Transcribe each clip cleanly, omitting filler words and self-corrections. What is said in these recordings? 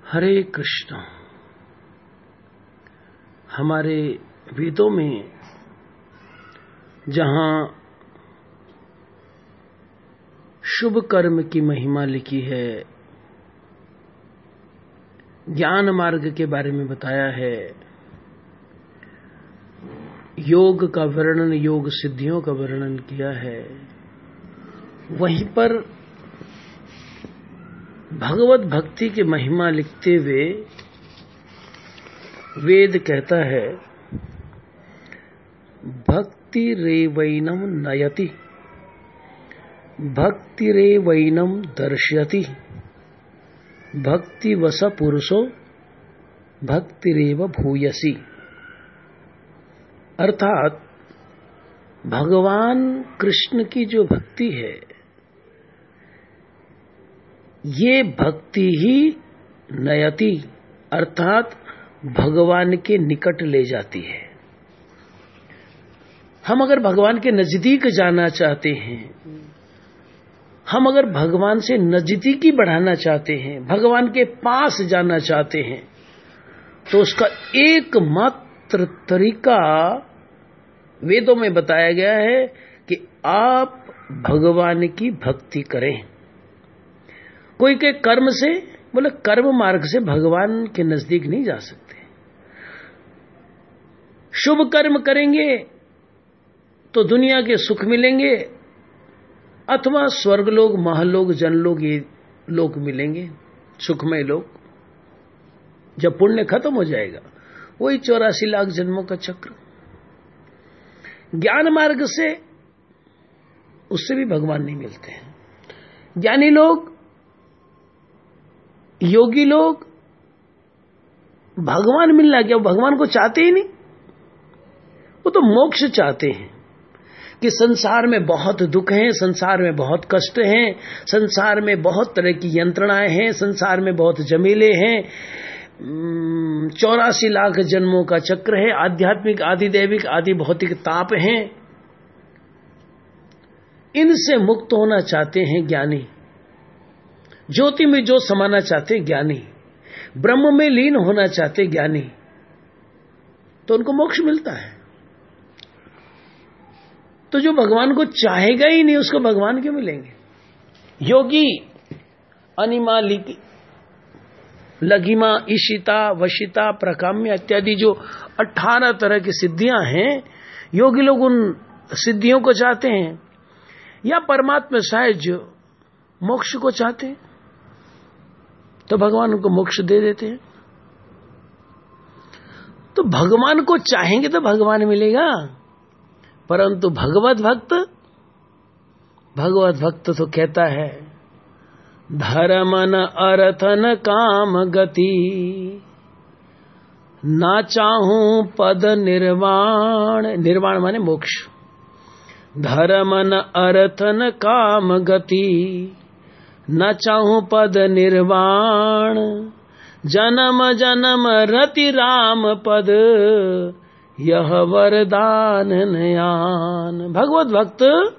हरे कृष्ण। हमारे वेदों में जहां शुभ कर्म की महिमा लिखी है, ज्ञान मार्ग के बारे में बताया है, योग का वर्णन, योग सिद्धियों का वर्णन किया है, वहीं पर भगवत भक्ति की महिमा लिखते हुए वेद कहता है, भक्ति रेवैनम नयति, भक्ति रेवैनम दर्शयति, भक्ति वस पुरुषो भक्ति रेव भूयसी। अर्थात भगवान कृष्ण की जो भक्ति है, ये भक्ति ही नयति अर्थात भगवान के निकट ले जाती है। हम अगर भगवान के नजदीक जाना चाहते हैं, हम अगर भगवान से नजदीकी बढ़ाना चाहते हैं, भगवान के पास जाना चाहते हैं, तो उसका एकमात्र तरीका वेदों में बताया गया है कि आप भगवान की भक्ति करें। कोई के कर्म से, बोले कर्म मार्ग से भगवान के नजदीक नहीं जा सकते। शुभ कर्म करेंगे तो दुनिया के सुख मिलेंगे, अथवा स्वर्गलोक, महलोक, जनलोक, ये लोक मिलेंगे, सुखमय लोक। जब पुण्य खत्म हो जाएगा, वही 84 लाख जन्मों का चक्र। ज्ञान मार्ग से उससे भी भगवान नहीं मिलते हैं। ज्ञानी लोग, योगी लोग भगवान मिलना क्या, भगवान को चाहते ही नहीं। वो तो मोक्ष चाहते हैं कि संसार में बहुत दुख हैं, संसार में बहुत कष्ट हैं, संसार में बहुत तरह की यंत्रणाएं हैं, संसार में बहुत झमेले हैं, 84 लाख जन्मों का चक्र है, आध्यात्मिक, आदि दैविक, आदि भौतिक ताप हैं। इनसे मुक्त होना चाहते हैं ज्ञानी, ज्योति में जो समाना चाहते ज्ञानी, ब्रह्म में लीन होना चाहते ज्ञानी, तो उनको मोक्ष मिलता है। तो जो भगवान को चाहेगा ही नहीं, उसको भगवान क्यों मिलेंगे? योगी अनिमा, लघिमा, ईशिता, वशिता, प्रकाम्य इत्यादि जो 18 तरह की सिद्धियां हैं, योगी लोग उन सिद्धियों को चाहते हैं, या परमात्मा सहज मोक्ष को चाहते हैं, तो भगवान उनको मोक्ष दे देते हैं। तो भगवान को चाहेंगे तो भगवान मिलेगा, परंतु भगवत भक्त तो कहता है, धर्म न अर्थ न काम गति, ना चाहूं पद निर्वाण। निर्वाण माने मोक्ष। धर्म न अर्थ न काम गति, न चाहूं पद निर्वाण, जन्म जन्म रति राम पद, यह वरदान नयान। भगवत भक्त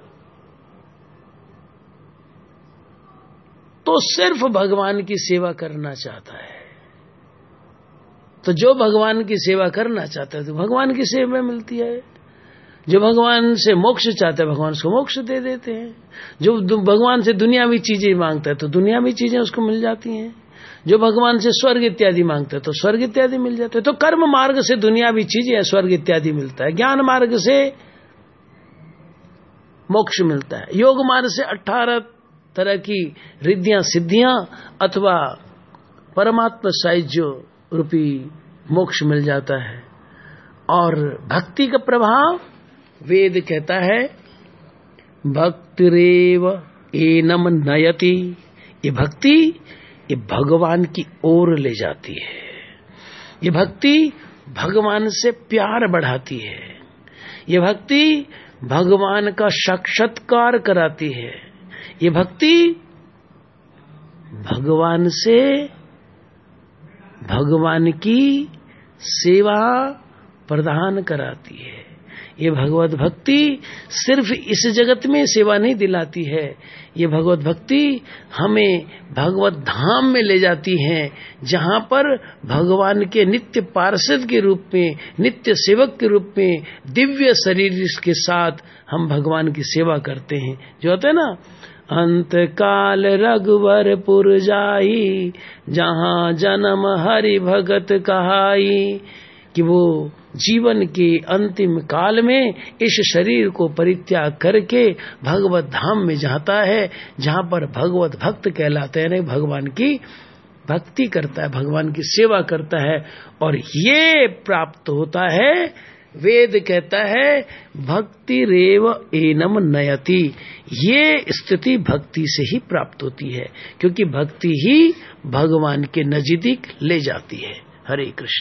तो सिर्फ भगवान की सेवा करना चाहता है। तो जो भगवान की सेवा करना चाहता है तो भगवान की सेवा मिलती है। जो भगवान से मोक्ष चाहता है, भगवान उसको मोक्ष दे देते हैं। जो भगवान से दुनियावी चीजें मांगता है तो दुनियावी चीजें उसको मिल जाती हैं। जो भगवान से स्वर्ग इत्यादि मांगता है तो स्वर्ग इत्यादि मिल जाते हैं। तो कर्म मार्ग से दुनियावी चीजें, स्वर्ग इत्यादि मिलता है। ज्ञान मार्ग से मोक्ष मिलता है। योग मार्ग से 18 तरह की रिद्धियां, सिद्धियां अथवा परमात्मा साहित्य रूपी मोक्ष मिल जाता है। और भक्ति का प्रभाव, वेद कहता है, भक्तिरेव एनम नयति। ये भक्ति, ये भगवान की ओर ले जाती है। ये भक्ति भगवान से प्यार बढ़ाती है। ये भक्ति भगवान का साक्षात्कार कराती है। ये भक्ति भगवान से भगवान की सेवा प्रदान कराती है। ये भगवत भक्ति सिर्फ इस जगत में सेवा नहीं दिलाती है, ये भगवत भक्ति हमें भगवत धाम में ले जाती है, जहाँ पर भगवान के नित्य पार्षद के रूप में, नित्य सेवक के रूप में, दिव्य शरीर के साथ हम भगवान की सेवा करते हैं। जो होता है ना, अंत काल रघुवरपुर जाई, जहाँ जन्म हरि भगत कहाई, कि वो जीवन के अंतिम काल में इस शरीर को परित्याग करके भगवत धाम में जाता है, जहाँ पर भगवत भक्त कहलाते हैं, भगवान की भक्ति करता है, भगवान की सेवा करता है। और ये प्राप्त होता है, वेद कहता है भक्ति रेव एनम नयति, ये स्थिति भक्ति से ही प्राप्त होती है, क्योंकि भक्ति ही भगवान के नजदीक ले जाती है। हरे कृष्ण।